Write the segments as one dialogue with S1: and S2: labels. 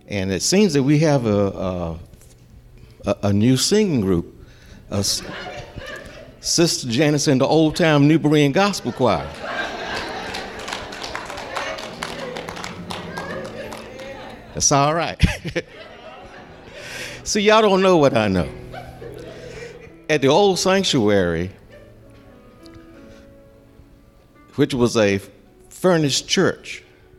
S1: And it seems that we have a new singing group, Sister Janice and the Old Town New Berean Gospel Choir. That's all right. See, y'all don't know what I know. At the old sanctuary, which was a furnished church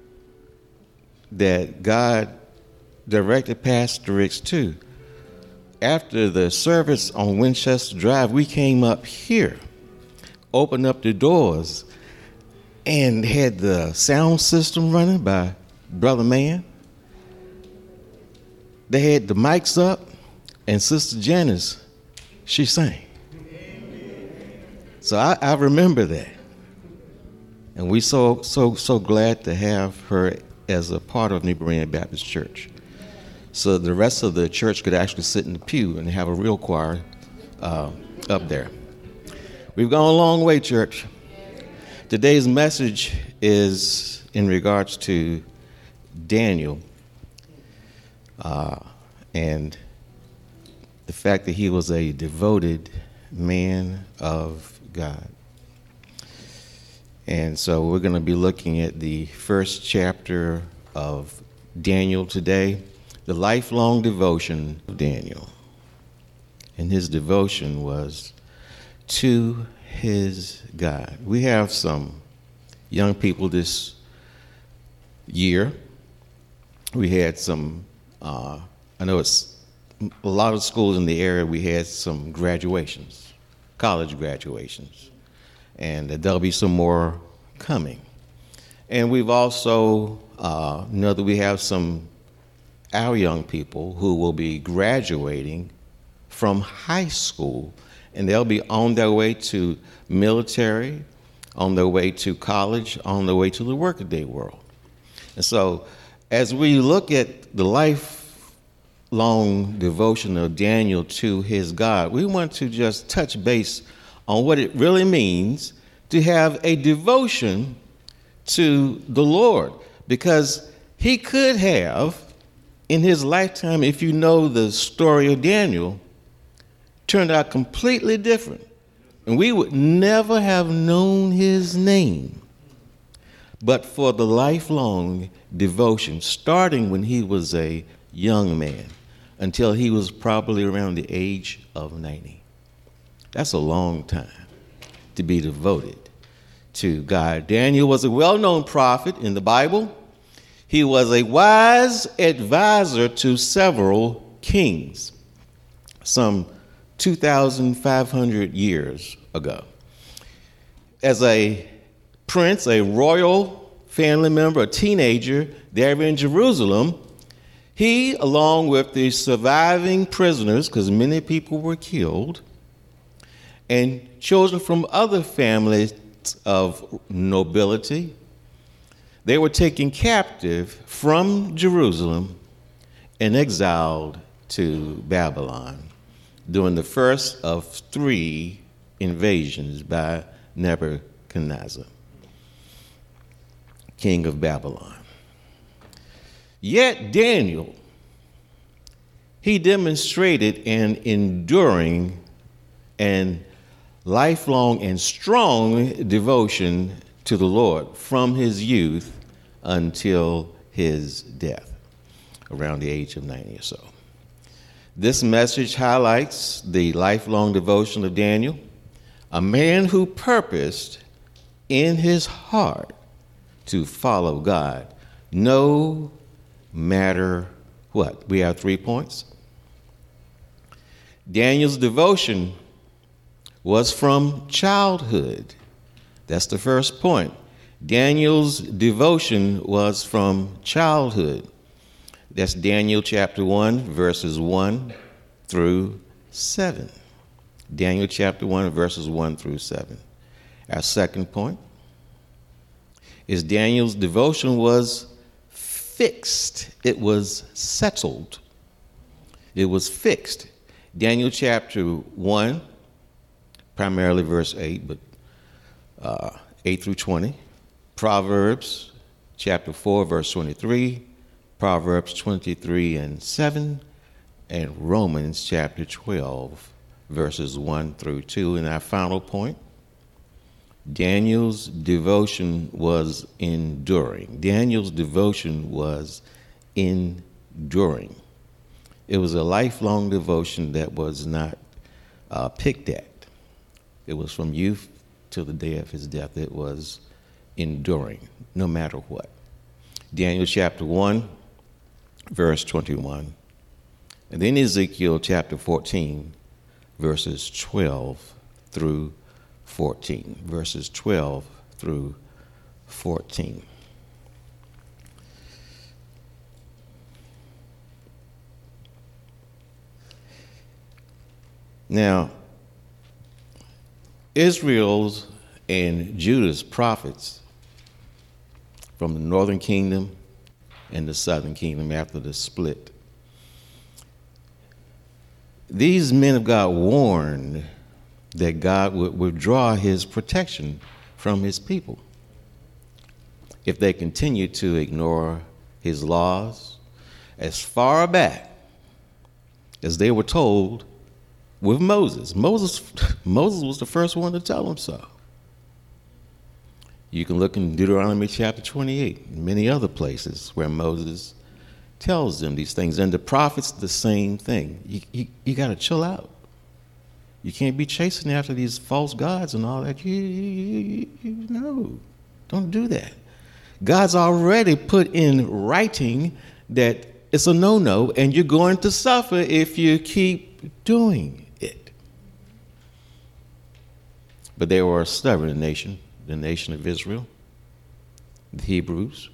S1: that God directed Pastor Ricks to, after the service on Winchester Drive, we came up here, opened up the doors, and had the sound system running by Brother Mann. They had the mics up, and Sister Janice, she sang. So I remember that. And we so glad to have her as a part of New Berean Baptist Church. So the rest of the church could actually sit in the pew and have a real choir up there. We've gone a long way, church. Today's message is in regards to Daniel and the fact that he was a devoted man of God. And so we're going to be looking at the first chapter of Daniel today, the lifelong devotion of Daniel. And his devotion was to his God. We have some young people this year. We had some, I know it's a lot of schools in the area, we had some graduations, college graduations. And there'll be some more coming. And we've also know that we have our young people who will be graduating from high school, and they'll be on their way to military, on their way to college, on their way to the workaday world. And so as we look at the lifelong devotion of Daniel to his God, we want to just touch base on what it really means to have a devotion to the Lord, because he could have, in his lifetime, if you know the story of Daniel, turned out completely different, and we would never have known his name, but for the lifelong devotion, starting when he was a young man until he was probably around the age of 90. That's a long time to be devoted to God. Daniel was a well-known prophet in the Bible. He was a wise advisor to several kings some 2,500 years ago. As a prince, a royal family member, a teenager there in Jerusalem, he, along with the surviving prisoners, because many people were killed, and children from other families of nobility, they were taken captive from Jerusalem and exiled to Babylon during the first of 3 invasions by Nebuchadnezzar, king of Babylon. Yet Daniel, he demonstrated an enduring and lifelong and strong devotion to the Lord from his youth until his death, around the age of 90 or so. This message highlights the lifelong devotion of Daniel, a man who purposed in his heart to follow God, no matter what. We have 3 points. Daniel's devotion was from childhood. That's the first point. Daniel's devotion was from childhood. That's Daniel chapter 1, verses 1 through 7. Daniel chapter 1, verses 1 through 7. Our second point is Daniel's devotion was fixed. It was settled. It was fixed. Daniel chapter 1, primarily verse 8, but 8 through 20. Proverbs chapter 4, verse 23. Proverbs 23:7, and Romans chapter 12, verses 1 through 2. And our final point, Daniel's devotion was enduring. Daniel's devotion was enduring. It was a lifelong devotion that was not picked at. It was from youth till the day of his death. It was enduring, no matter what. Daniel chapter 1, verse 21. And then Ezekiel chapter 14, verses 12 through 14. Verses 12 through 14. Now, Israel's and Judah's prophets from the northern kingdom and the southern kingdom after the split, these men of God warned that God would withdraw his protection from his people if they continued to ignore his laws as far back as they were told with Moses. Moses was the first one to tell them so. You can look in Deuteronomy chapter 28 and many other places where Moses tells them these things. And the prophets, the same thing. You got to chill out. You can't be chasing after these false gods and all that. No, don't do that. God's already put in writing that it's a no-no, and you're going to suffer if you keep doing it. But they were a stubborn nation, the nation of Israel, the Hebrews.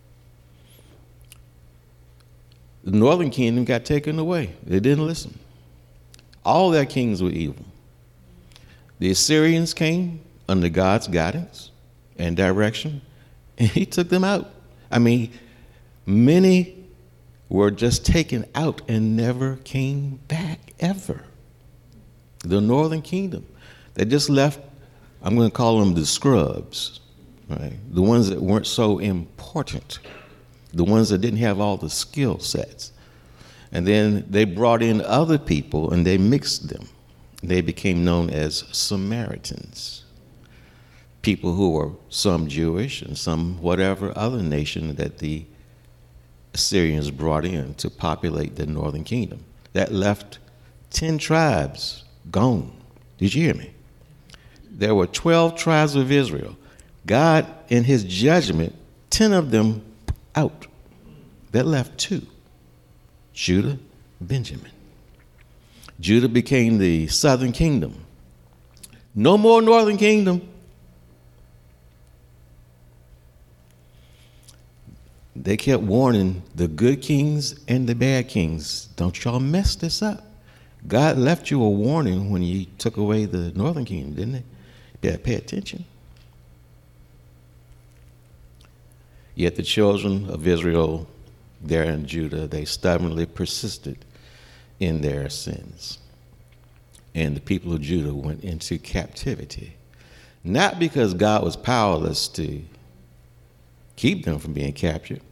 S1: The northern kingdom got taken away. They didn't listen. All their kings were evil. The Assyrians came under God's guidance and direction, and he took them out. I mean, many were just taken out and never came back ever. The northern kingdom, they just left. I'm going to call them the scrubs, right? The ones that weren't so important, the ones that didn't have all the skill sets. And then they brought in other people and they mixed them. They became known as Samaritans, people who were some Jewish and some whatever other nation that the Assyrians brought in to populate the northern kingdom. That left 10 tribes gone. Did you hear me? There were 12 tribes of Israel. God, in his judgment, 10 of them out. That left 2, Judah, Benjamin. Judah became the southern kingdom. No more northern kingdom. They kept warning the good kings and the bad kings, don't y'all mess this up. God left you a warning when he took away the northern kingdom, didn't he? You better pay attention. Yet the children of Israel there in Judah, they stubbornly persisted in their sins. And the people of Judah went into captivity. Not because God was powerless to keep them from being captured,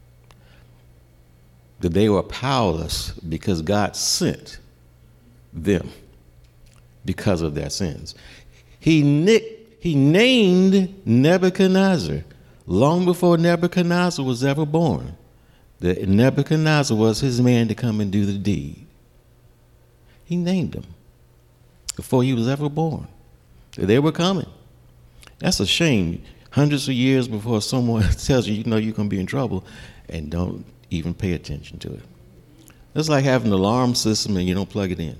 S1: but they were powerless because God sent them because of their sins. He named Nebuchadnezzar long before Nebuchadnezzar was ever born. That Nebuchadnezzar was his man to come and do the deed. He named him before he was ever born. They were coming. That's a shame. Hundreds of years before someone tells you, you know you're going to be in trouble, and don't even pay attention to it. It's like having an alarm system and you don't plug it in.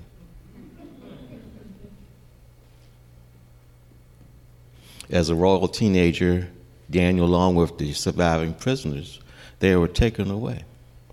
S1: As a royal teenager, Daniel, along with the surviving prisoners, they were taken away.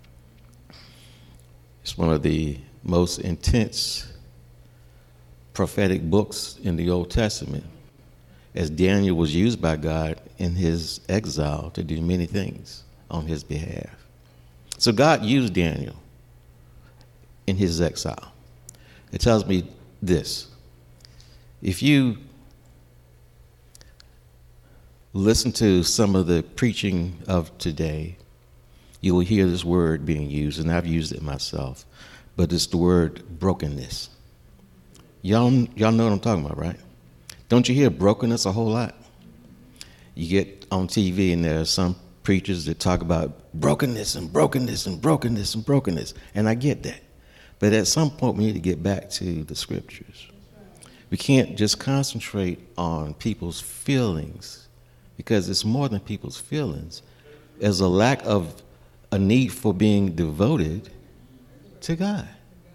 S1: It's one of the most intense prophetic books in the Old Testament, as Daniel was used by God in his exile to do many things on his behalf. So God used Daniel in his exile. It tells me this: if you listen to some of the preaching of today, you will hear this word being used, and I've used it myself, but it's the word brokenness. Y'all know what I'm talking about, right? Don't you hear brokenness a whole lot? You get on TV and there are some preachers that talk about brokenness and brokenness and brokenness and brokenness, and I get that. But at some point we need to get back to the scriptures. We can't just concentrate on people's feelings, because it's more than people's feelings. There's a lack of a need for being devoted to God.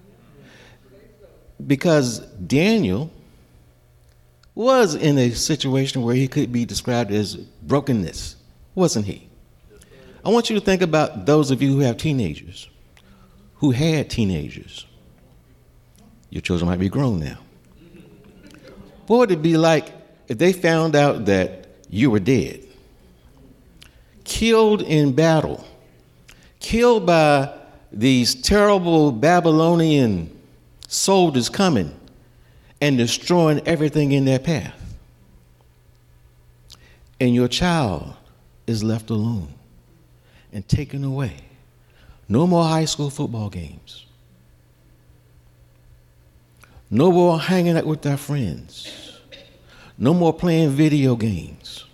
S1: Because Daniel was in a situation where he could be described as brokenness, wasn't he? I want you to think about those of you who have teenagers, who had teenagers. Your children might be grown now. What would it be like if they found out that you were dead, killed in battle, killed by these terrible Babylonian soldiers coming and destroying everything in their path, and your child is left alone and taken away? No more high school football games. No more hanging out with their friends. No more playing video games.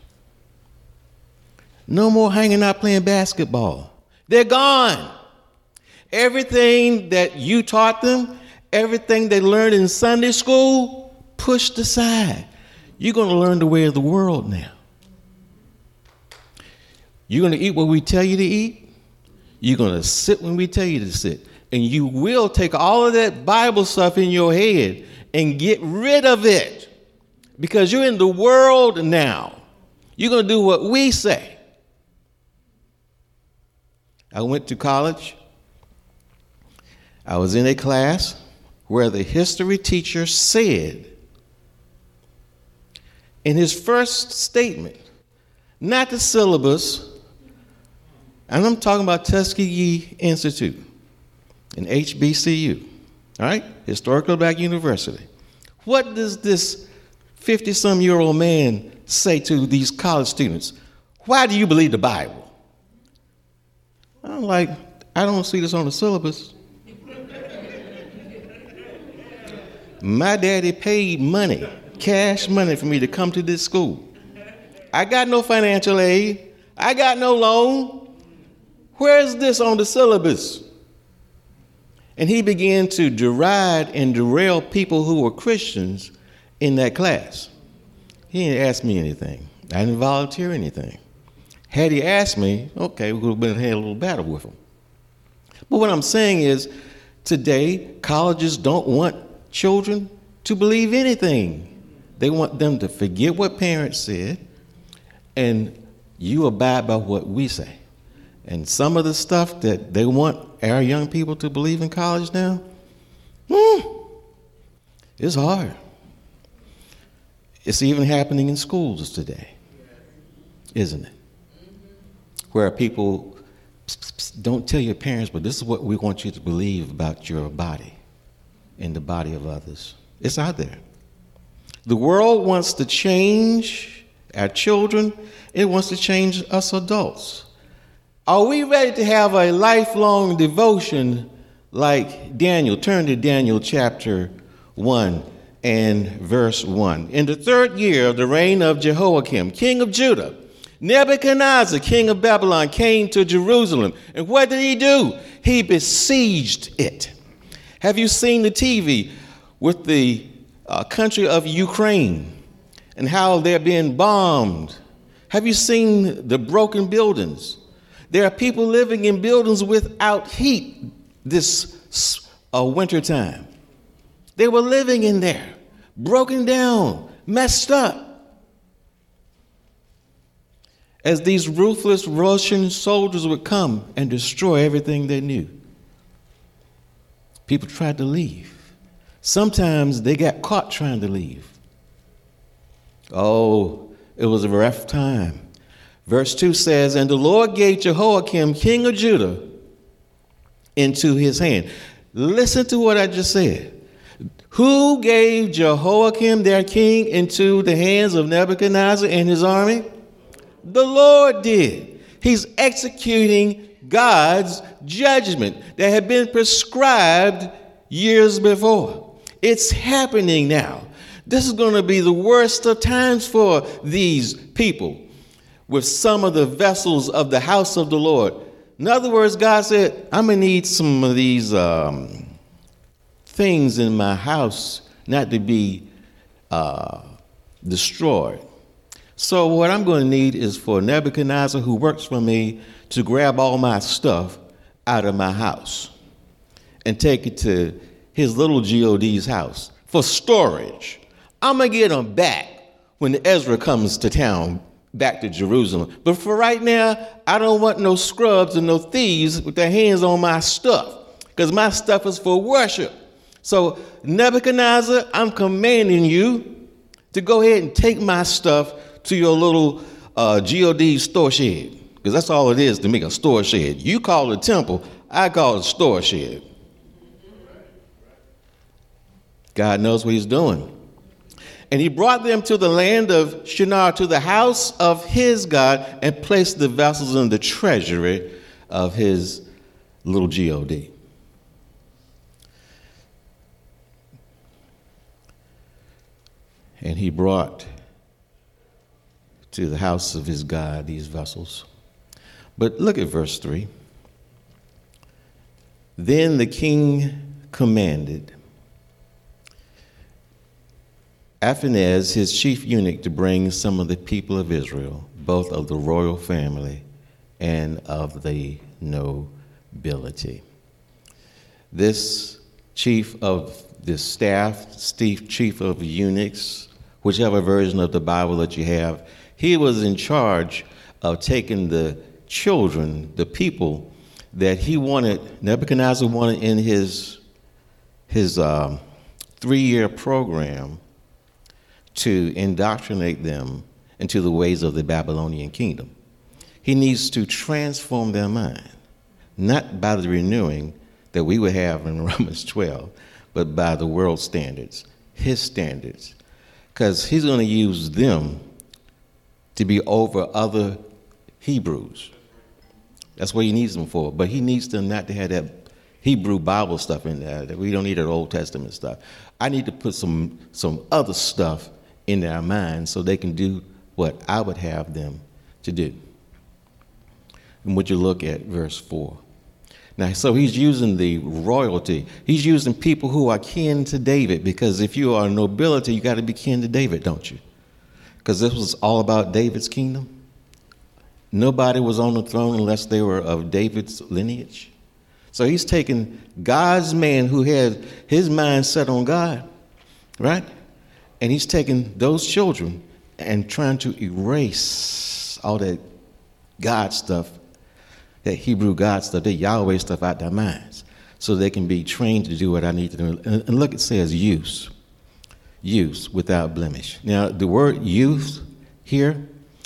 S1: No more hanging out playing basketball. They're gone. Everything that you taught them, everything they learned in Sunday school, pushed aside. You're going to learn the way of the world now. You're going to eat what we tell you to eat. You're going to sit when we tell you to sit. And you will take all of that Bible stuff in your head and get rid of it, because you're in the world now. You're going to do what we say. I went to college. I was in a class where the history teacher said in his first statement, not the syllabus, and I'm talking about Tuskegee Institute, an HBCU, all right? Historical Black University. What does this 50-some-year-old man say to these college students? Why do you believe the Bible? I'm like, I don't see this on the syllabus. My daddy paid money, cash money, for me to come to this school. I got no financial aid. I got no loan. Where is this on the syllabus? And he began to deride and derail people who were Christians in that class. He didn't ask me anything. I didn't volunteer anything. Had he asked me, okay, we would have had a little battle with him. But what I'm saying is, today, colleges don't want children to believe anything. They want them to forget what parents said, and you abide by what we say. And some of the stuff that they want our young people to believe in college now, it's hard. It's even happening in schools today, isn't it? Where people don't tell your parents, but this is what we want you to believe about your body and the body of others. It's out there. The world wants to change our children. It wants to change us adults. Are we ready to have a lifelong devotion like Daniel? Turn to Daniel chapter 1 and verse 1. In the 3rd year of the reign of Jehoiakim, king of Judah, Nebuchadnezzar, king of Babylon, came to Jerusalem. And what did he do? He besieged it. Have you seen the TV with the country of Ukraine and how they're being bombed? Have you seen the broken buildings? There are people living in buildings without heat this winter time. They were living in there, broken down, messed up. As these ruthless Russian soldiers would come and destroy everything they knew, people tried to leave. Sometimes they got caught trying to leave. Oh, it was a rough time. Verse 2 says, and the Lord gave Jehoiakim, king of Judah, into his hand. Listen to what I just said. Who gave Jehoiakim, their king, into the hands of Nebuchadnezzar and his army? The Lord did. He's executing God's judgment that had been prescribed years before. It's happening now. This is going to be the worst of times for these people with some of the vessels of the house of the Lord. In other words, God said, I'm going to need some of these things in my house not to be destroyed. So what I'm going to need is for Nebuchadnezzar, who works for me, to grab all my stuff out of my house and take it to his little God's house for storage. I'm going to get them back when Ezra comes to town, back to Jerusalem. But for right now, I don't want no scrubs and no thieves with their hands on my stuff, because my stuff is for worship. So Nebuchadnezzar, I'm commanding you to go ahead and take my stuff to your little God store shed, because that's all it is to make a store shed. You call it a temple, I call it a store shed. God knows what he's doing. And he brought them to the land of Shinar, to the house of his God, and placed the vessels in the treasury of his little God. And he brought to the house of his God these vessels. But look at verse 3. Then the king commanded Athanas, his chief eunuch, to bring some of the people of Israel, both of the royal family and of the nobility. This chief of the staff, chief of eunuchs, whichever version of the Bible that you have, he was in charge of taking the children, the people that he wanted, Nebuchadnezzar wanted in his 3-year program, to indoctrinate them into the ways of the Babylonian kingdom. He needs to transform their mind, not by the renewing that we would have in Romans 12, but by the world standards, his standards, because he's going to use them to be over other Hebrews. That's what he needs them for. But he needs them not to have that Hebrew Bible stuff in there. That we don't need that Old Testament stuff. I need to put some other stuff in their minds so they can do what I would have them to do. And would you look at verse 4? Now, so he's using the royalty. He's using people who are kin to David, because if you are nobility, you got to be kin to David, don't you? Because this was all about David's kingdom. Nobody was on the throne unless they were of David's lineage. So he's taking God's man who had his mind set on God, right? And he's taking those children and trying to erase all that God stuff, that Hebrew God stuff, that Yahweh stuff out their minds, so they can be trained to do what I need to do. And look, it says use without blemish. Now, the word use here,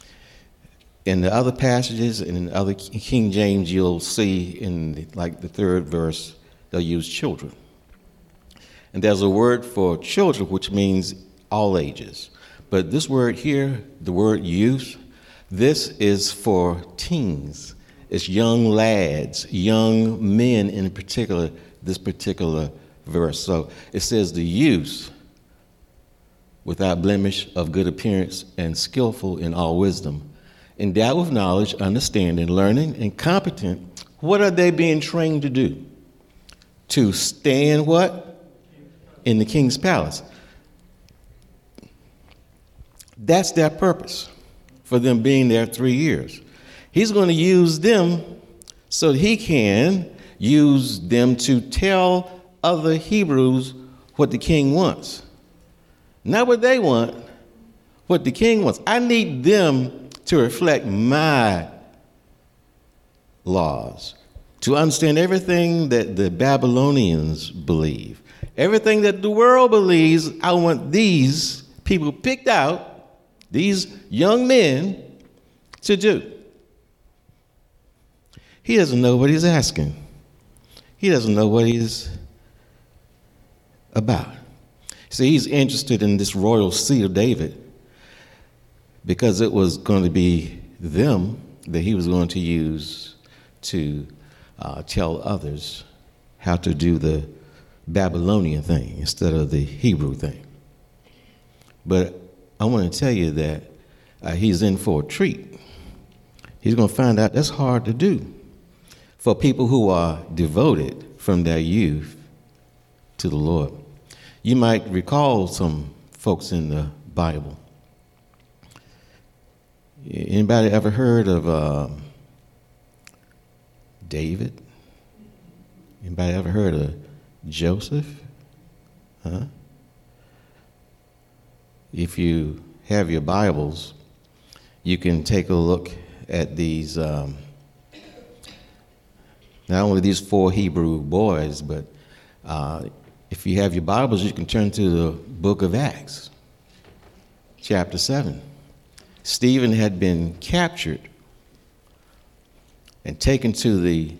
S1: in the other passages, and in other King James, you'll see in the 3rd verse, they'll use children. And there's a word for children, which means all ages. But this word here, the word youth, this is for teens. It's young lads, young men in particular, this particular verse. So it says the youth, without blemish, of good appearance, and skillful in all wisdom, endowed with knowledge, understanding, learning, and competent. What are they being trained to do? To stand what? In the king's palace. That's their purpose for them being there 3 years. He's going to use them so that he can use them to tell other Hebrews what the king wants. Not what they want, what the king wants. I need them to reflect my laws, to understand everything that the Babylonians believe, everything that the world believes. I want these people picked out, these young men, to do. He doesn't know what he's asking. He doesn't know what he's about. See, he's interested in this royal seat of David because it was going to be them that he was going to use to tell others how to do the Babylonian thing instead of the Hebrew thing. But I want to tell you that he's in for a treat. He's going to find out that's hard to do for people who are devoted from their youth to the Lord. You might recall some folks in the Bible. Anybody ever heard of David? Anybody ever heard of Joseph? Huh? If you have your Bibles, you can take a look at these, not only these 4 Hebrew boys, but if you have your Bibles, you can turn to the book of Acts, chapter 7. Stephen had been captured and taken to the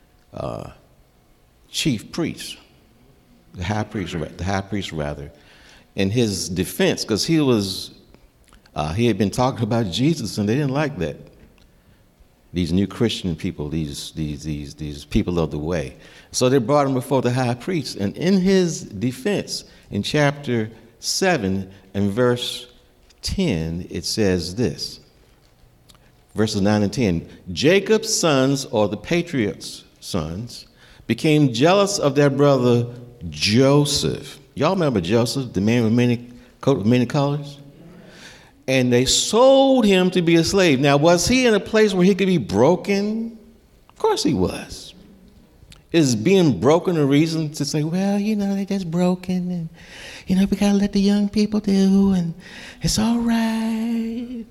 S1: chief priest, the high priest rather, in his defense, because he had been talking about Jesus, and they didn't like that. These new Christian people, these people of the way. So they brought him before the high priest, and in his defense, in chapter 7 and verse 10, it says this, verses 9 and 10, Jacob's sons, or the patriarch's sons, became jealous of their brother Joseph. Y'all remember Joseph, the man with coat of many colors? And they sold him to be a slave. Now, was he in a place where he could be broken? Of course he was. Is being broken a reason to say, well, they're just broken, and, we got to let the young people do, and it's all right.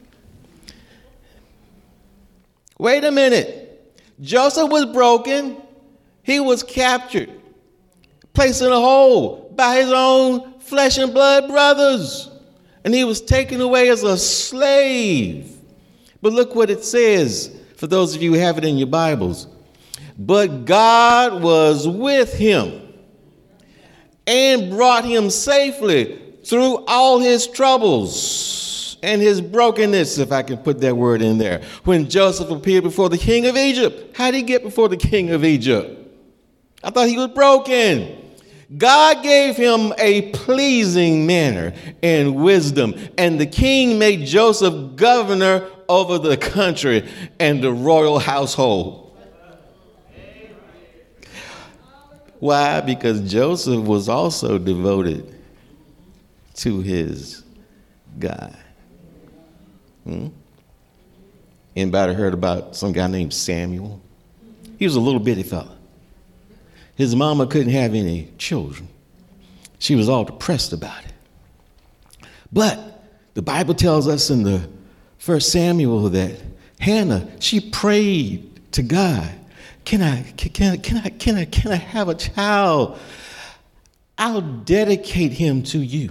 S1: Wait a minute. Joseph was broken. He was captured, placed in a hole by his own flesh and blood brothers. And he was taken away as a slave. But look what it says, for those of you who have it in your Bibles. But God was with him and brought him safely through all his troubles and his brokenness, if I can put that word in there. When Joseph appeared before the king of Egypt, how did he get before the king of Egypt? I thought he was broken. God gave him a pleasing manner and wisdom, and the king made Joseph governor over the country and the royal household. Why? Because Joseph was also devoted to his God. Anybody heard about some guy named Samuel? He was a little bitty fella. His mama couldn't have any children. She was all depressed about it. But the Bible tells us in the 1 Samuel that Hannah, she prayed to God, can I have a child? I'll dedicate him to you.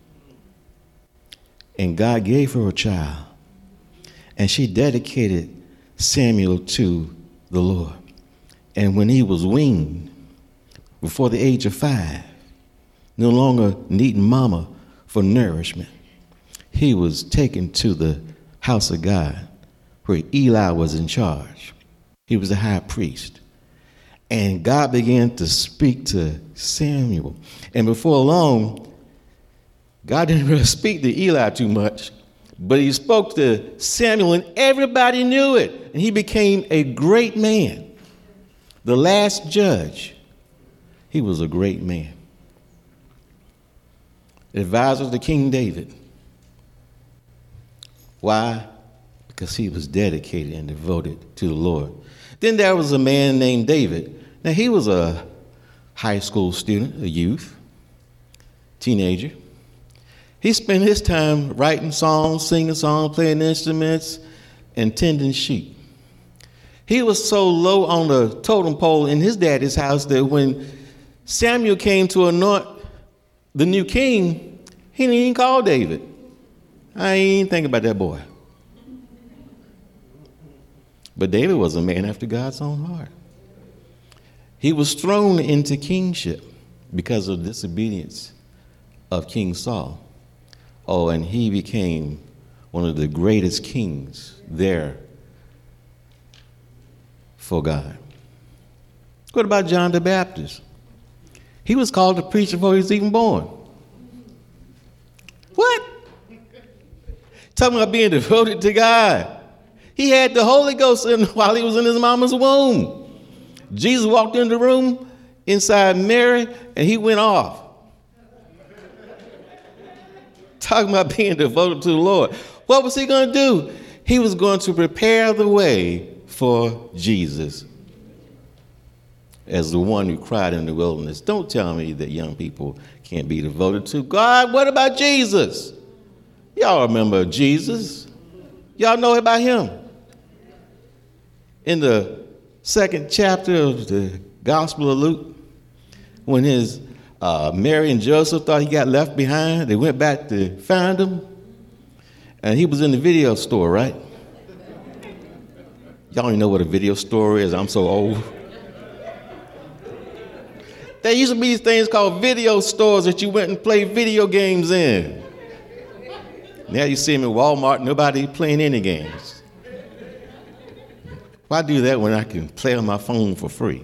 S1: And God gave her a child. And she dedicated Samuel to the Lord. And when he was weaned, before the age of 5, no longer needing mama for nourishment, he was taken to the house of God where Eli was in charge. He was the high priest. And God began to speak to Samuel. And before long, God didn't really speak to Eli too much, but he spoke to Samuel, and everybody knew it. And he became a great man. The last judge. He was a great man. Advisor to King David. Why? Because he was dedicated and devoted to the Lord. Then there was a man named David. Now, he was a high school student, a youth, teenager. He spent his time writing songs, singing songs, playing instruments, and tending sheep. He was so low on the totem pole in his daddy's house that when Samuel came to anoint the new king, he didn't even call David. I ain't thinking about that boy. But David was a man after God's own heart. He was thrown into kingship because of disobedience of King Saul. Oh, and he became one of the greatest kings there for God. What about John the Baptist? He was called to preach before he was even born. What? Talking about being devoted to God. He had the Holy Ghost while he was in his mama's womb. Jesus walked in the room inside Mary, and he went off. Talking about being devoted to the Lord. What was he going to do? He was going to prepare the way for Jesus as the one who cried in the wilderness. Don't tell me that young people can't be devoted to God. What about Jesus? Y'all remember Jesus. Y'all know about him. In the second chapter of the Gospel of Luke, when his Mary and Joseph thought he got left behind, they went back to find him, and he was in the video store, right? Y'all don't even know what a video store is. I'm so old. There used to be these things called video stores that you went and played video games in. Now you see them in Walmart, nobody playing any games. Why do that when I can play on my phone for free?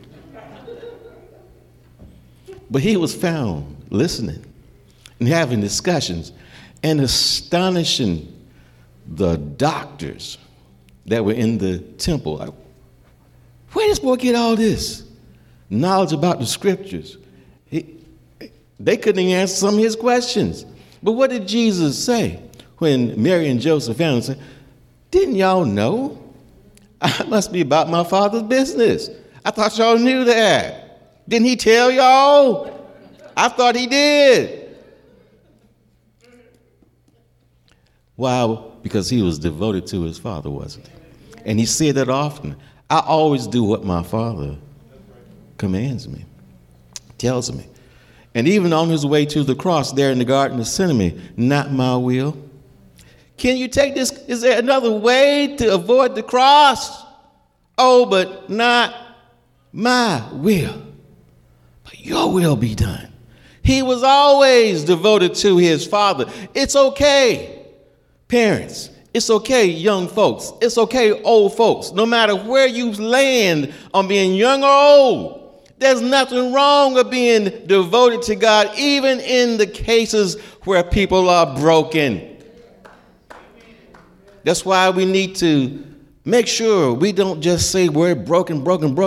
S1: But he was found listening and having discussions and astonishing the doctors that were in the temple. Like, where did this boy get all this knowledge about the scriptures? They couldn't even answer some of his questions. But what did Jesus say when Mary and Joseph found him and said, didn't y'all know? I must be about my Father's business. I thought y'all knew that. Didn't he tell y'all? I thought he did. Why? Because he was devoted to his Father, wasn't he? And he said that often. I always do what my Father commands me, tells me. And even on his way to the cross there in the Garden of Gethsemane, not my will. Can you take this? Is there another way to avoid the cross? Oh, but not my will, but your will be done. He was always devoted to his Father. It's okay, parents. It's okay, young folks. It's okay, old folks. No matter where you land on being young or old, there's nothing wrong with being devoted to God, even in the cases where people are broken. That's why we need to make sure we don't just say we're broken,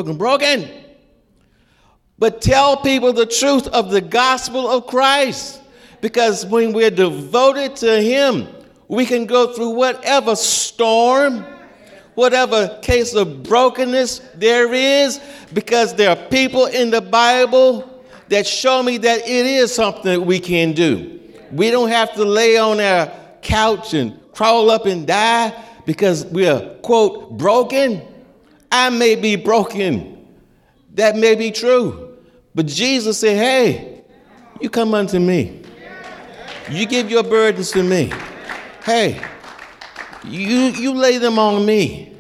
S1: but tell people the truth of the gospel of Christ. Because when we're devoted to him, we can go through whatever storm, whatever case of brokenness there is, because there are people in the Bible that show me that it is something that we can do. We don't have to lay on our couch and crawl up and die because we are, quote, broken. I may be broken. That may be true. But Jesus said, hey, you come unto me. You give your burdens to me. Hey, you lay them on me.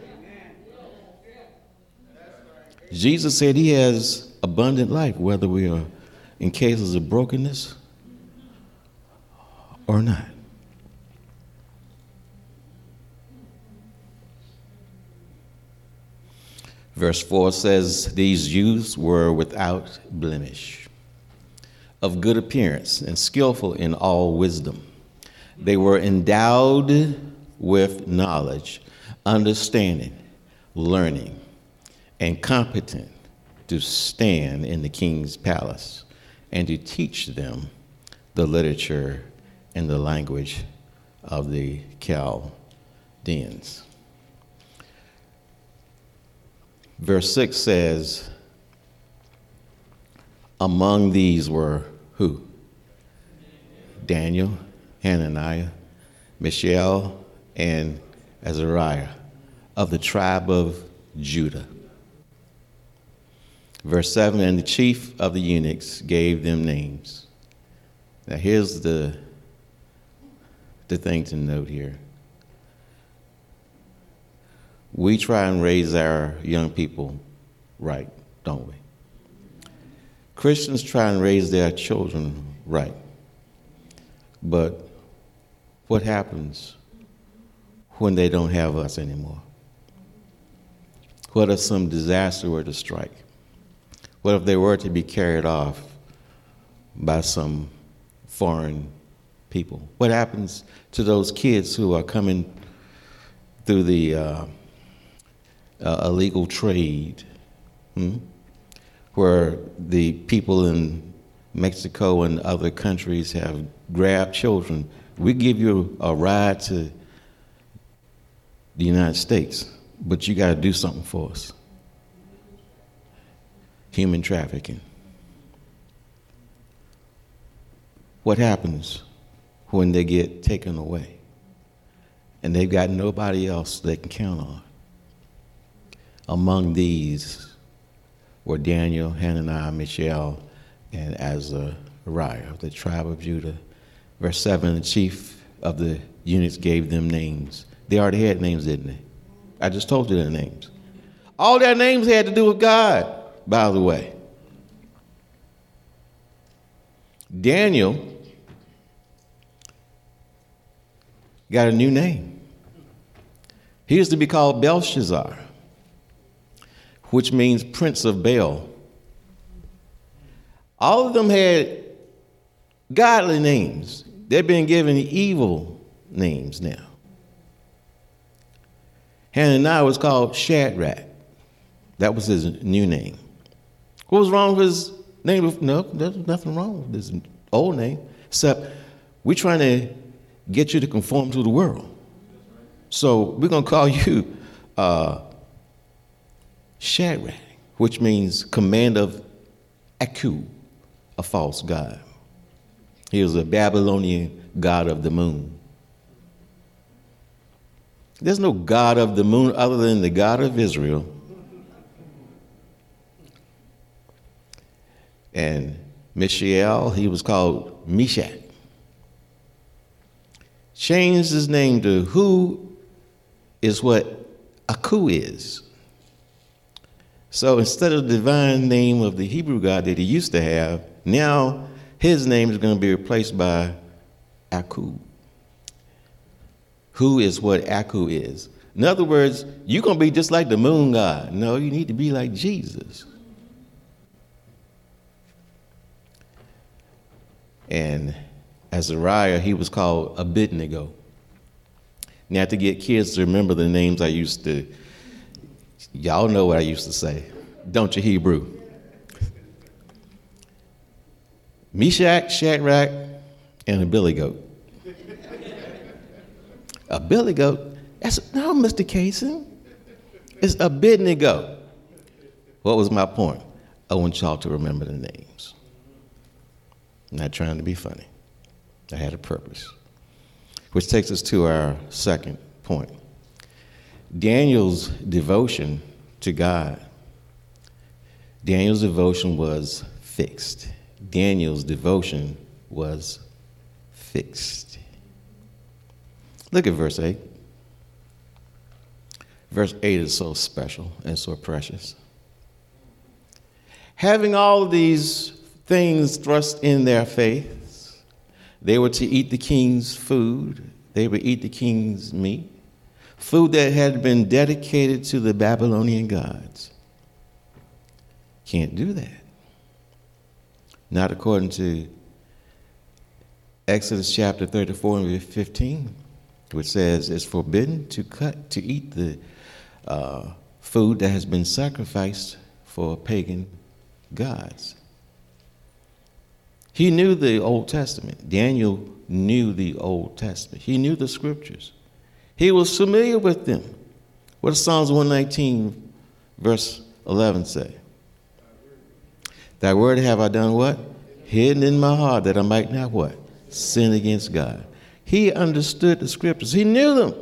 S1: Jesus said he has abundant life, whether we are in cases of brokenness or not. Verse 4 says, these youths were without blemish, of good appearance, and skillful in all wisdom. They were endowed with knowledge, understanding, learning, and competent to stand in the king's palace and to teach them the literature and the language of the Chaldeans. Verse 6 says, among these were who? Daniel, Hananiah, Mishael, and Azariah of the tribe of Judah. Verse 7, and the chief of the eunuchs gave them names. Now here's the thing to note here. We try and raise our young people right, don't we? Christians try and raise their children right. But what happens when they don't have us anymore? What if some disaster were to strike? What if they were to be carried off by some foreign people? What happens to those kids who are coming through the illegal trade, where the people in Mexico and other countries have grabbed children? We give you a ride to the United States, but you got to do something for us. Human trafficking. What happens when they get taken away and they've got nobody else they can count on? Among these were Daniel, Hananiah, Mishael, and Azariah of the tribe of Judah. Verse 7, the chief of the eunuchs gave them names. They already had names, didn't they? I just told you their names. All their names had to do with God, by the way. Daniel got a new name. He used to be called Belshazzar, which means Prince of Bel. All of them had godly names. They're being given evil names now. Hananiah was called Shadrach. That was his new name. What was wrong with his name? No, there's nothing wrong with his old name, except we're trying to get you to conform to the world. So we're going to call you Shadrach, which means command of Aku, a false god. He was a Babylonian god of the moon. There's no god of the moon other than the God of Israel. And Mishael, he was called Meshach. Changed his name to who is what Aku is. So instead of the divine name of the Hebrew God that he used to have, now his name is going to be replaced by Aku. Who is what Aku is. In other words, you're going to be just like the moon god. No, you need to be like Jesus. And Azariah, he was called Abednego. Now, to get kids to remember the names I used to, y'all know what I used to say, don't you, Hebrew? Meshach, Shadrach, and a billy goat. A billy goat? No, Mr. Kaysen. It's Abednego. What was my point? I want y'all to remember the names. I'm not trying to be funny. I had a purpose. Which takes us to our second point. Daniel's devotion to God. Daniel's devotion was fixed. Daniel's devotion was fixed. Look at verse 8. Verse 8 is so special and so precious. Having all of these things thrust in their faith, they were to eat the king's food. They would eat the king's meat, food that had been dedicated to the Babylonian gods. Can't do that. Not according to Exodus chapter 34 and 15, which says it's forbidden to eat the food that has been sacrificed for pagan gods. He knew the Old Testament. Daniel knew the Old Testament. He knew the scriptures. He was familiar with them. What does Psalms 119 verse 11 say? Thy word have I done what? Hidden in my heart that I might not what? Sin against God. He understood the scriptures. He knew them.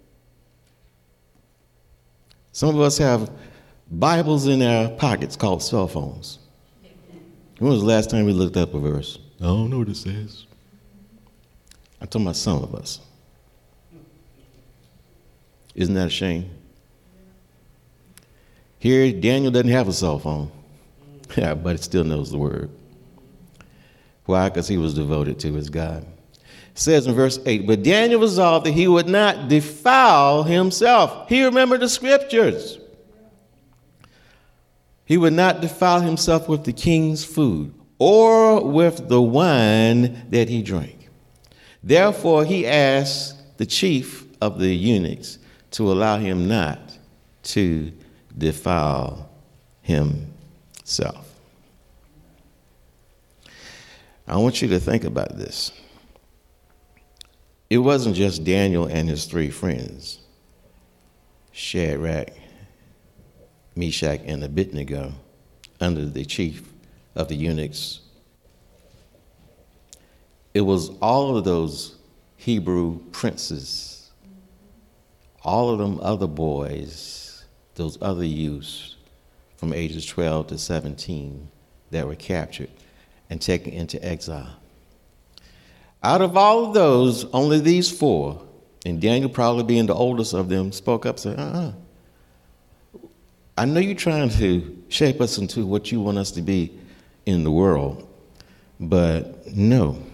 S1: Some of us have Bibles in our pockets called cell phones. When was the last time we looked up a verse? I don't know what it says. I'm talking about some of us. Isn't that a shame? Here, Daniel doesn't have a cell phone, but he still knows the word. Why? Because he was devoted to his God. It says in verse 8, but Daniel resolved that he would not defile himself. He remembered the scriptures. He would not defile himself with the king's food or with the wine that he drank. Therefore, he asked the chief of the eunuchs to allow him not to defile himself. I want you to think about this. It wasn't just Daniel and his three friends, Shadrach, Meshach, and Abednego, under the chief of the eunuchs. It was all of those Hebrew princes, all of them other boys, those other youths from ages 12 to 17 that were captured and taken into exile. Out of all of those, only these four, and Daniel probably being the oldest of them, spoke up and said, I know you're trying to shape us into what you want us to be in the world, but no.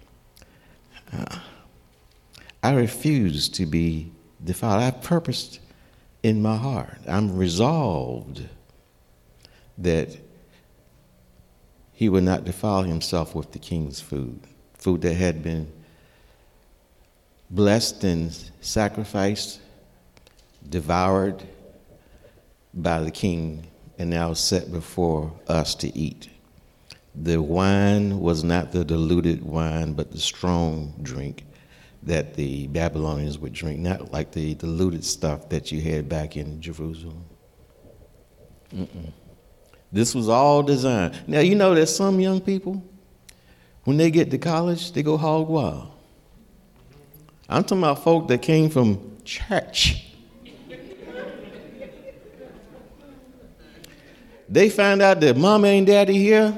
S1: I refuse to be defiled. I've purposed in my heart. I'm resolved that he would not defile himself with the king's food that had been blessed and sacrificed, devoured by the king, and now set before us to eat. The wine was not the diluted wine, but the strong drink that the Babylonians would drink, not like the diluted stuff that you had back in Jerusalem. This was all designed. Now, you know there's some young people, when they get to college, they go hog wild. I'm talking about folk that came from church. They find out that mama and daddy here.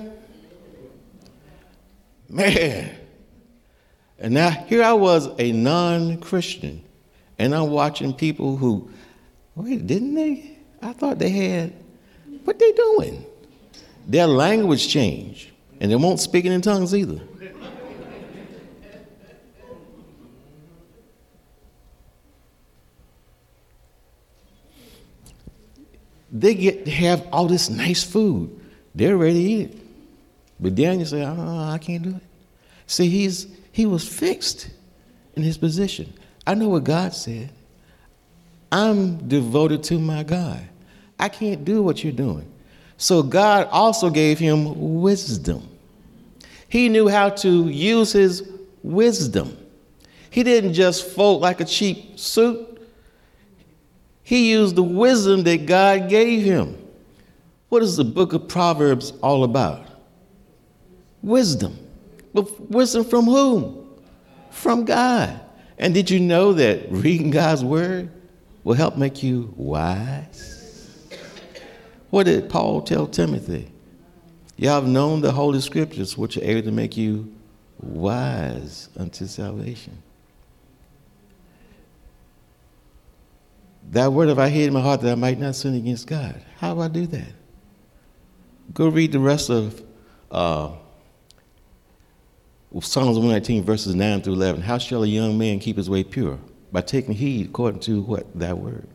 S1: Man. And now here I was, a non-Christian, and I'm watching people who, wait, didn't they? I thought they had, what they doing? Their language changed, and they won't speak it in tongues either. They get to have all this nice food. They're ready to eat it. But Daniel said, I can't do it. See, he was fixed in his position. I know what God said. I'm devoted to my God. I can't do what you're doing. So God also gave him wisdom. He knew how to use his wisdom. He didn't just fold like a cheap suit. He used the wisdom that God gave him. What is the book of Proverbs all about? Wisdom. But wisdom from whom? From God. And did you know that reading God's word will help make you wise? What did Paul tell Timothy? You have known the Holy Scriptures, which are able to make you wise unto salvation. That word have I hid in my heart that I might not sin against God. How do I do that? Go read the rest of Psalms 119, verses 9 through 11. How shall a young man keep his way pure? By taking heed according to what? That word.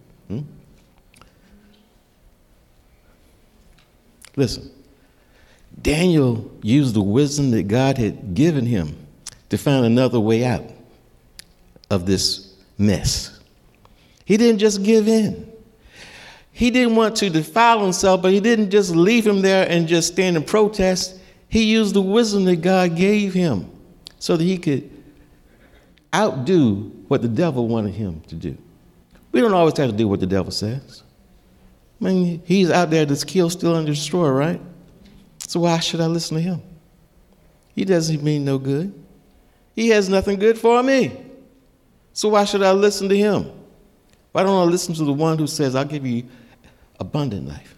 S1: Listen, Daniel used the wisdom that God had given him to find another way out of this mess. He didn't just give in. He didn't want to defile himself, but he didn't just leave him there and just stand and protest. He used the wisdom that God gave him so that he could outdo what the devil wanted him to do. We don't always have to do what the devil says. I mean, he's out there to kill, steal, and destroy, right? So why should I listen to him? He doesn't mean no good. He has nothing good for me. So why should I listen to him? Why don't I listen to the one who says, I'll give you abundant life?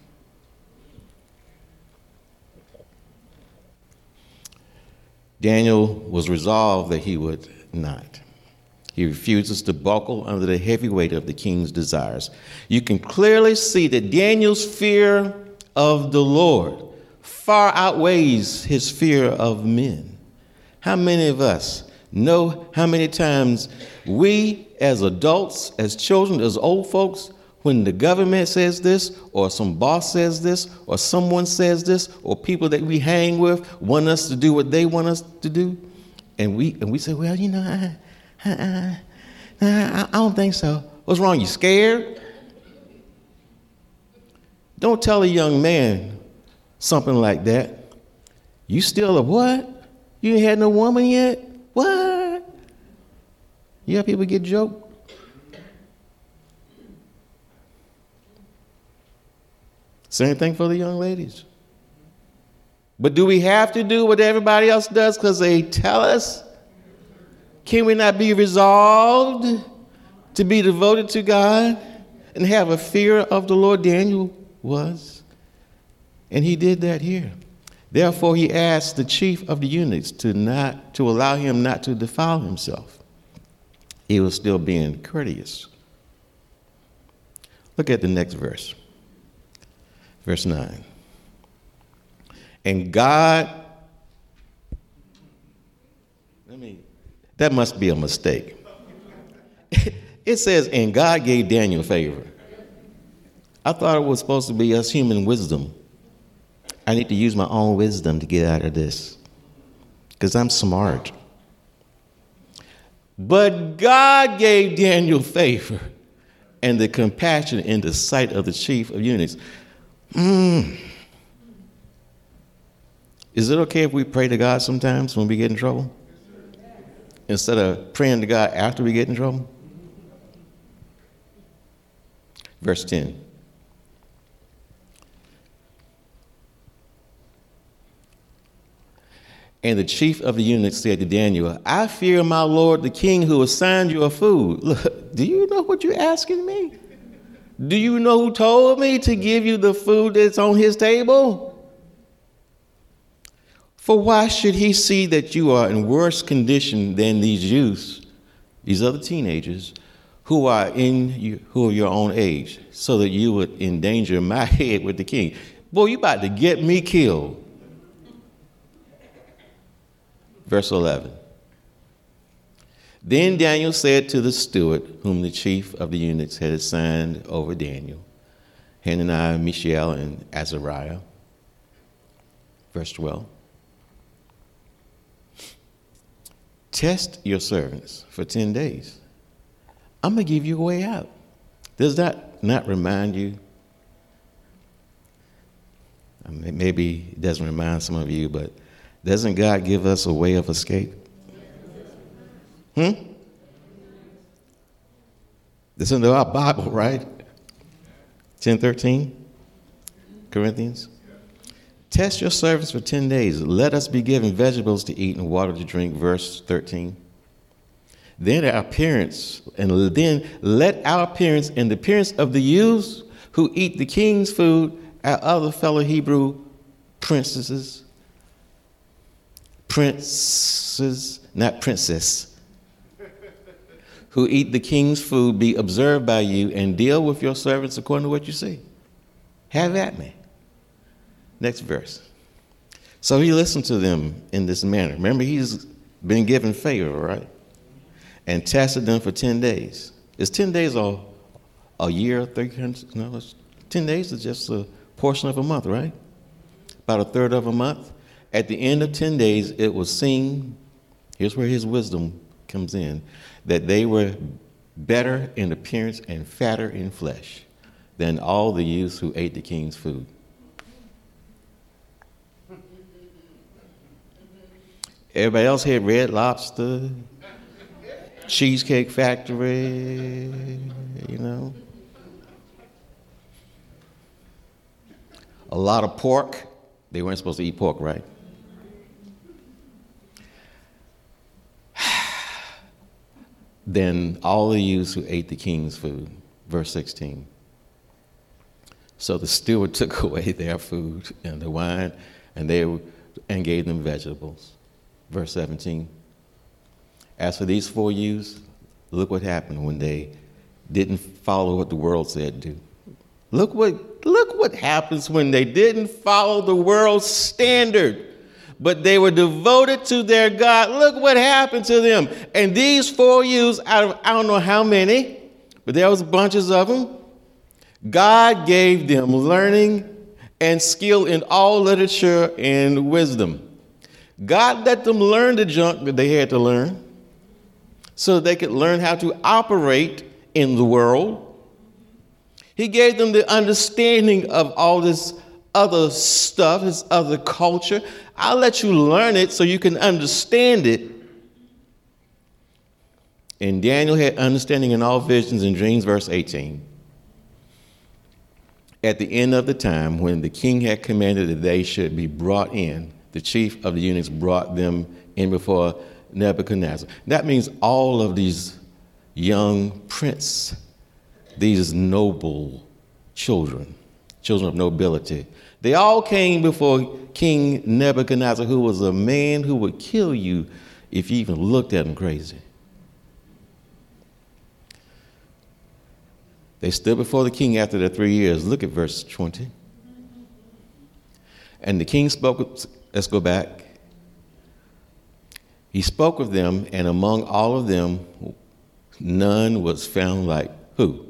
S1: Daniel was resolved that he would not. He refuses to buckle under the heavy weight of the king's desires. You can clearly see that Daniel's fear of the Lord far outweighs his fear of men. How many of us know how many times we as adults, as children, as old folks, when the government says this, or some boss says this, or someone says this, or people that we hang with want us to do what they want us to do, and we say, well, I don't think so. What's wrong? You scared? Don't tell a young man something like that. You still a what? You ain't had no woman yet? What? Yeah, people get joked. Same thing for the young ladies. But do we have to do what everybody else does because they tell us? Can we not be resolved to be devoted to God and have a fear of the Lord? Daniel was. And he did that here. Therefore, he asked the chief of the eunuchs to allow him not to defile himself. He was still being courteous. Look at the next verse. Verse 9. And God, that must be a mistake. It says, and God gave Daniel favor. I thought it was supposed to be us human wisdom. I need to use my own wisdom to get out of this because I'm smart. But God gave Daniel favor and the compassion in the sight of the chief of eunuchs. Is it okay if we pray to God sometimes when we get in trouble? Instead of praying to God after we get in trouble? Verse 10. And the chief of the eunuchs said to Daniel, I fear my lord the king who assigned you a food. Look, do you know what you're asking me? Do you know who told me to give you the food that's on his table? For why should he see that you are in worse condition than these youths, these other teenagers, who are your own age, so that you would endanger my head with the king? Boy, you about to get me killed. Verse 11. Then Daniel said to the steward, whom the chief of the eunuchs had assigned over Daniel, Hananiah, Mishael, and Azariah. Verse 12. Test your servants for 10 days. I'm going to give you a way out. Does that not remind you? Maybe it doesn't remind some of you, but doesn't God give us a way of escape? This is in our Bible, right? 10:13, Corinthians. Test your servants for 10 days. Let us be given vegetables to eat and water to drink. Verse 13. Then let our appearance and the appearance of the youths who eat the king's food, our other fellow Hebrew princes, not princess, who eat the king's food, be observed by you, and deal with your servants according to what you see. Have at me. Next verse. So he listened to them in this manner. Remember, he's been given favor, right? And tested them for 10 days. Is 10 days a year? 300? No, 10 days is just a portion of a month, right? About a third of a month. At the end of 10 days, it was seen, here's where his wisdom comes in, that they were better in appearance and fatter in flesh than all the youths who ate the king's food. Everybody else had Red Lobster, Cheesecake Factory, a lot of pork. They weren't supposed to eat pork, right? Then all the youths who ate the king's food. Verse 16. So the steward took away their food and the wine, and gave them vegetables. Verse 17. As for these 4 youths, look what happened when they didn't follow what the world said do. Look what happens when they didn't follow the world's standard, but they were devoted to their God. Look what happened to them. And these 4 youths out of I don't know how many, but there was bunches of them, God gave them learning and skill in all literature and wisdom. God let them learn the junk that they had to learn so they could learn how to operate in the world. He gave them the understanding of all this other stuff, this other culture. I'll let you learn it so you can understand it. And Daniel had understanding in all visions and dreams, verse 18. At the end of the time, when the king had commanded that they should be brought in, the chief of the eunuchs brought them in before Nebuchadnezzar. That means all of these young princes, these noble children of nobility, they all came before King Nebuchadnezzar, who was a man who would kill you if you even looked at him crazy. They stood before the king after their 3 years. Look at verse 20. And the king spoke, let's go back. He spoke with them, and among all of them, none was found like who?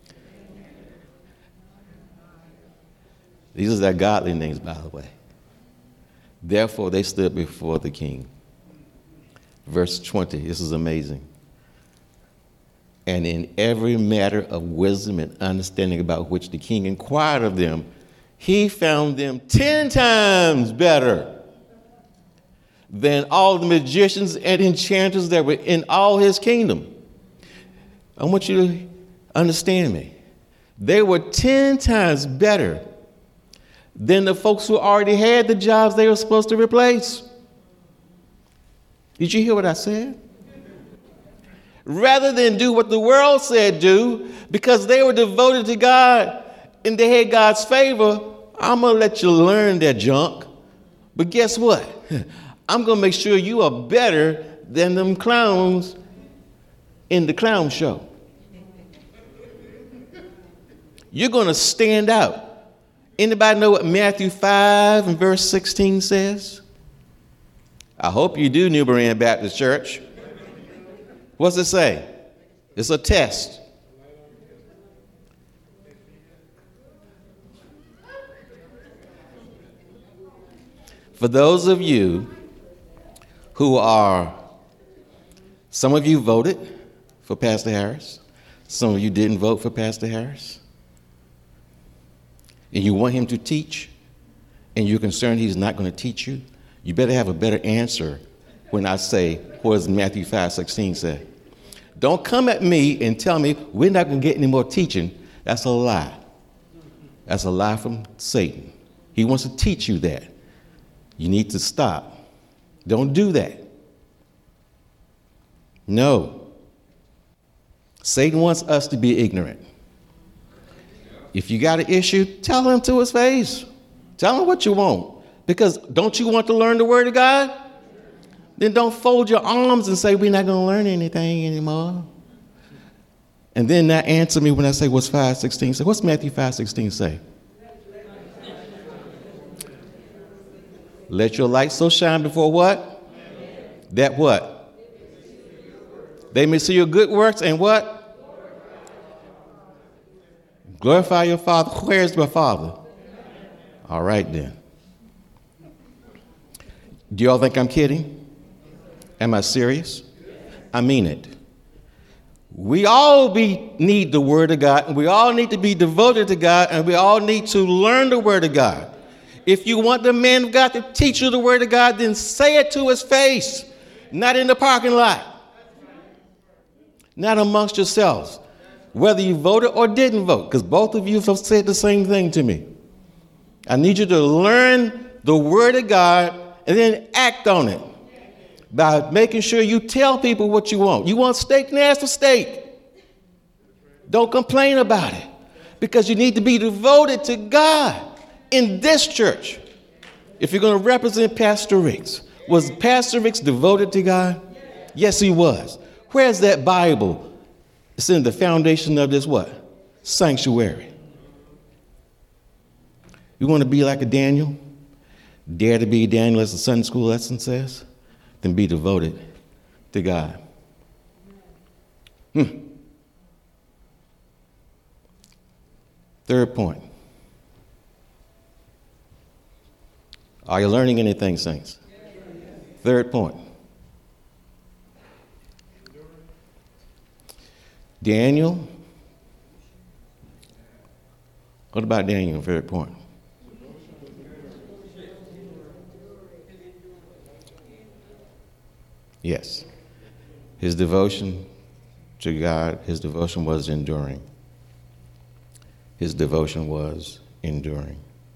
S1: These are their godly names, by the way. Therefore, they stood before the king. Verse 20, this is amazing. And in every matter of wisdom and understanding about which the king inquired of them, he found them 10 times better than all the magicians and enchanters that were in all his kingdom. I want you to understand me. They were 10 times better than the folks who already had the jobs they were supposed to replace. Did you hear what I said? Rather than do what the world said do, because they were devoted to God and they had God's favor, I'm going to let you learn that junk. But guess what? I'm going to make sure you are better than them clowns in the clown show. You're going to stand out. Anybody know what Matthew 5 and verse 16 says? I hope you do, New Berean Baptist Church. What's it say? It's a test. For those of you who are, some of you voted for Pastor Harris, some of you didn't vote for Pastor Harris, and you want him to teach, and you're concerned he's not going to teach you, you better have a better answer when I say, what does Matthew 5:16 say? Don't come at me and tell me we're not going to get any more teaching. That's a lie. That's a lie from Satan. He wants to teach you that. You need to stop. Don't do that. No. Satan wants us to be ignorant. If you got an issue, tell him to his face. Tell him what you want. Because don't you want to learn the Word of God? Then don't fold your arms and say, we're not going to learn anything anymore. And then not answer me when I say, what's 5:16 say? What's Matthew 5:16 say? Let your light so shine before what? That what? They may see your good works and what? Glorify your Father. Where's my Father? All right then. Do y'all think I'm kidding? Am I serious? I mean it. We all need the Word of God, and we all need to be devoted to God, and we all need to learn the Word of God. If you want the man of God to teach you the Word of God, then say it to his face, not in the parking lot, not amongst yourselves, whether you voted or didn't vote, because both of you have said the same thing to me. I need you to learn the Word of God and then act on it. By making sure you tell people what you want. You want steak? Then ask for steak. Don't complain about it. Because you need to be devoted to God in this church. If you're going to represent Pastor Ricks, was Pastor Ricks devoted to God? Yes, he was. Where's that Bible? It's in the foundation of this what? Sanctuary. You want to be like a Daniel? Dare to be Daniel, as the Sunday school lesson says? Then be devoted to God. The Third point. Are you learning anything, saints? Third point. Daniel. What about Daniel? Third point. Yes. His devotion to God, his devotion was enduring. His devotion was enduring.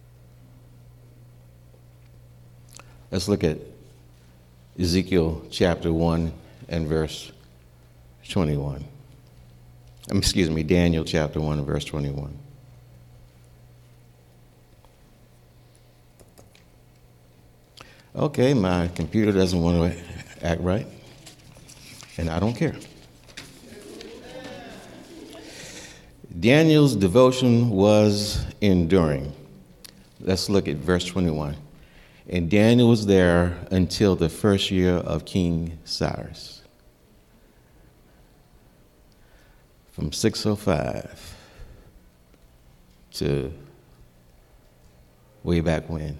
S1: Let's look at Ezekiel chapter 1 and verse 21. Daniel chapter 1 and verse 21. Okay, my computer doesn't want to act right, and I don't care. Daniel's devotion was enduring. Let's look at verse 21. And Daniel was there until the first year of King Cyrus. From 605 to way back when.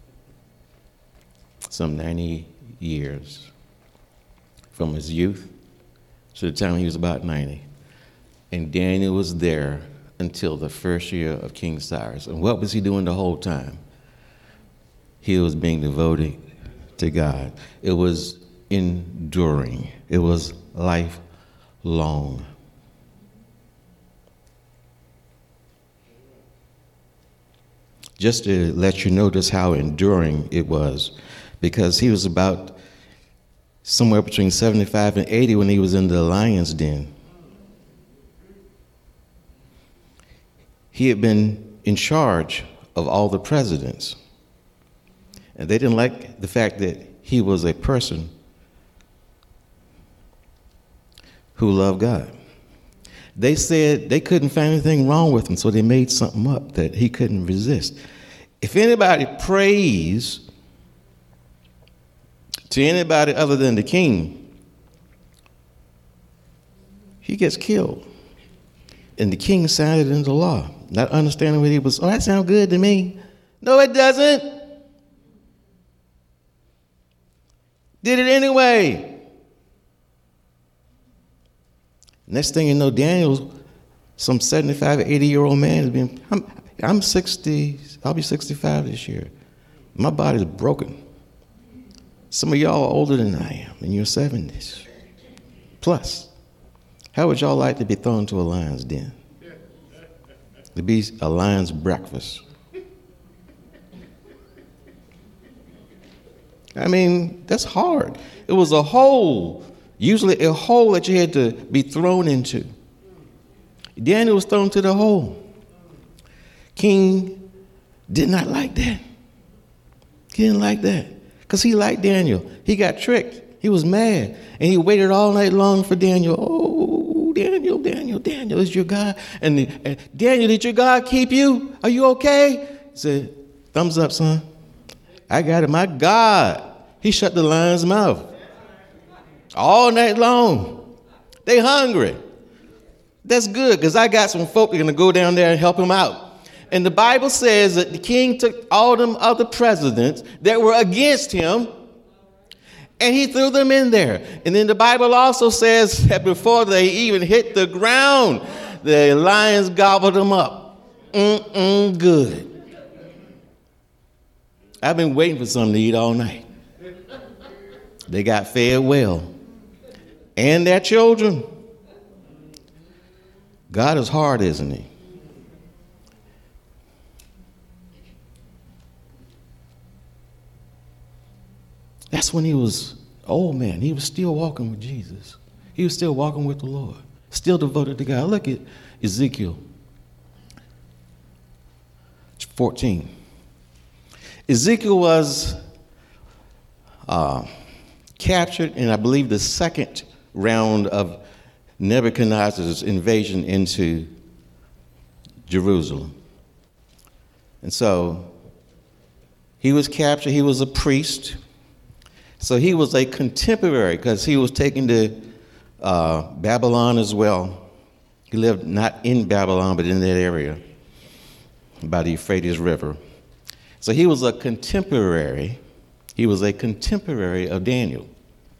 S1: Some 90 years. From his youth to the time he was about 90. And Daniel was there until the first year of King Cyrus. And what was he doing the whole time? He was being devoted to God. It was enduring. It was lifelong. Just to let you notice how enduring it was, because he was about somewhere between 75 and 80 when he was in the lion's den. He had been in charge of all the presidents. And they didn't like the fact that he was a person who loved God. They said they couldn't find anything wrong with him, so they made something up that he couldn't resist. If anybody prays to anybody other than the king, he gets killed. And the king signed it into law, not understanding what he was. Oh, that sounds good to me. No, it doesn't. Did it anyway. Next thing you know, Daniel's some 75 or 80-year-old man has been. I'm 60. I'll be 65 this year. My body's broken. Some of y'all are older than I am, in your 70s. Plus, how would y'all like to be thrown to a lion's den? To be a lion's breakfast? I mean, that's hard. It was a hole, usually a hole that you had to be thrown into. Daniel was thrown to the hole. King did not like that. He didn't like that because he liked Daniel. He got tricked. He was mad, and he waited all night long for Daniel. Oh, Daniel, is your God? And Daniel, did your God keep you? Are you okay? He said, thumbs up, son. I got it. My God. He shut the lion's mouth all night long. They hungry. That's good, because I got some folk that are going to go down there and help him out. And the Bible says that the king took all them other presidents that were against him, and he threw them in there. And then the Bible also says that before they even hit the ground, the lions gobbled them up. Good. I've been waiting for something to eat all night. They got fed well. And their children. God is hard, isn't he? That's when he was old man. He was still walking with Jesus. He was still walking with the Lord. Still devoted to God. Look at Ezekiel 14. Ezekiel was captured in, I believe, the second round of Nebuchadnezzar's invasion into Jerusalem. And so he was captured. He was a priest. So he was a contemporary because he was taken to Babylon as well. He lived not in Babylon, but in that area. by the Euphrates River. So he was a contemporary. He was a contemporary of Daniel.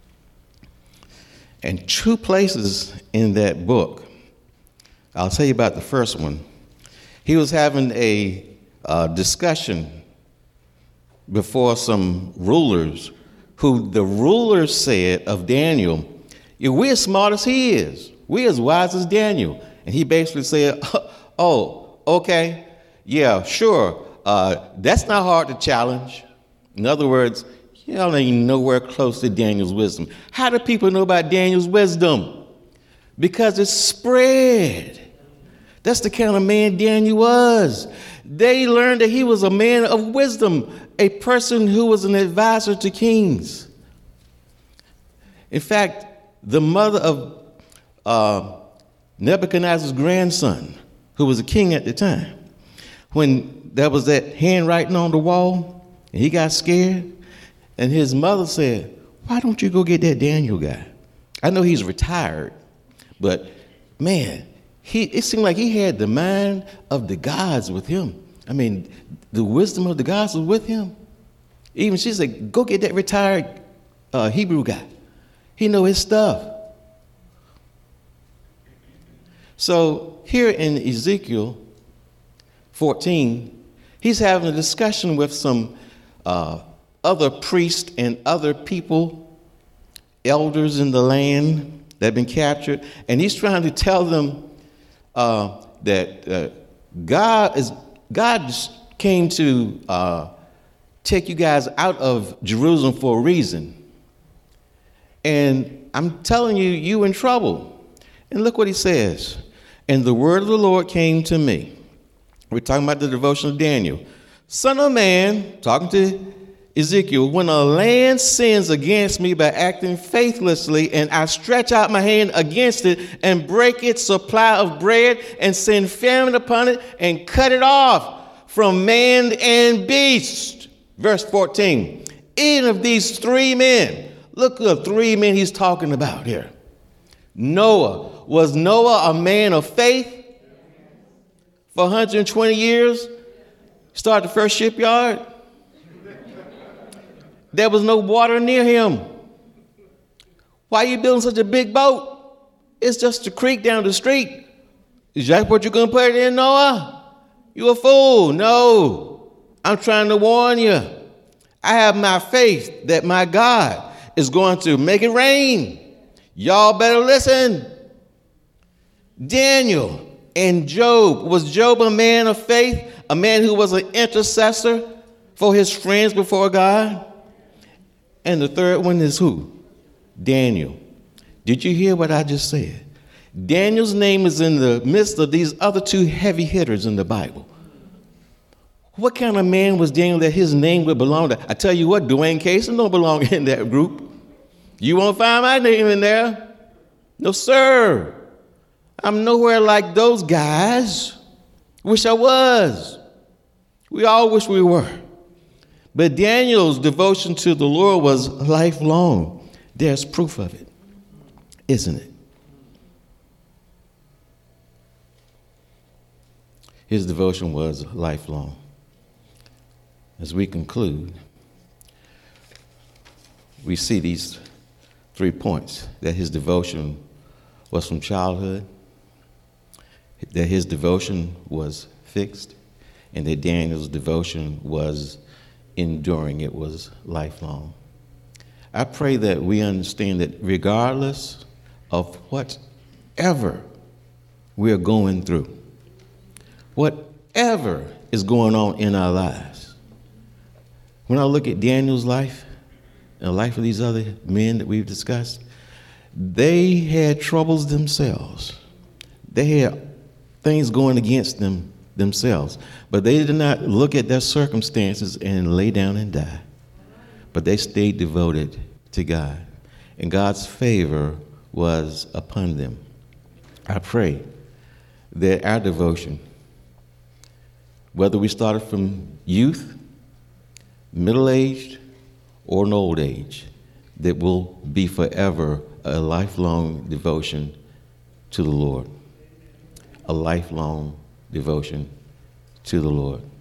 S1: And two places in that book, I'll tell you about the first one. He was having a discussion before some rulers, who the rulers said of Daniel, we're as smart as he is. We're as wise as Daniel. And he basically said, oh, okay, yeah, sure. That's not hard to challenge. In other words, y'all ain't nowhere close to Daniel's wisdom. How do people know about Daniel's wisdom? Because it's spread. That's the kind of man Daniel was. They learned that he was a man of wisdom, a person who was an advisor to kings. In fact, the mother of Nebuchadnezzar's grandson, who was a king at the time, when there was that handwriting on the wall, and he got scared, and his mother said, why don't you go get that Daniel guy? I know he's retired, but man, it seemed like he had the mind of the gods with him. I mean, the wisdom of the gods was with him. Even she said, go get that retired Hebrew guy. He know his stuff. So here in Ezekiel 14, he's having a discussion with some other priests and other people, elders in the land that have been captured, and he's trying to tell them that God just came to take you guys out of Jerusalem for a reason. And I'm telling you, you in trouble. And look what he says. And the word of the Lord came to me. We're talking about the devotion of Daniel. Son of man, talking to Ezekiel, when a land sins against me by acting faithlessly, and I stretch out my hand against it and break its supply of bread and send famine upon it and cut it off from man and beast. Verse 14, even of these three men, look at the three men he's talking about here. Noah. Was Noah a man of faith for 120 years? Start the first shipyard. There was no water near him. Why are you building such a big boat? It's just a creek down the street. Is that what you're going to put it in, Noah? You a fool. No. I'm trying to warn you. I have my faith that my God is going to make it rain. Y'all better listen. Daniel and Job. Was Job a man of faith? A man who was an intercessor for his friends before God? And the third one is who? Daniel. Did you hear what I just said? Daniel's name is in the midst of these other two heavy hitters in the Bible. What kind of man was Daniel that his name would belong to? I tell you what, Dwayne Casey don't belong in that group. You won't find my name in there. No, sir. I'm nowhere like those guys. Wish I was. We all wish we were. But Daniel's devotion to the Lord was lifelong. There's proof of it, isn't it? His devotion was lifelong. As we conclude, we see these 3 points: that his devotion was from childhood, that his devotion was fixed, and that Daniel's devotion was enduring. It was lifelong. I pray that we understand that regardless of whatever we're going through, whatever is going on in our lives, when I look at Daniel's life and the life of these other men that we've discussed, they had troubles themselves. They had things going against them themselves, but they did not look at their circumstances and lay down and die. But they stayed devoted to God, and God's favor was upon them. I pray that our devotion, whether we started from youth, middle-aged, or an old age, that will be forever a lifelong devotion to the Lord, a lifelong devotion to the Lord.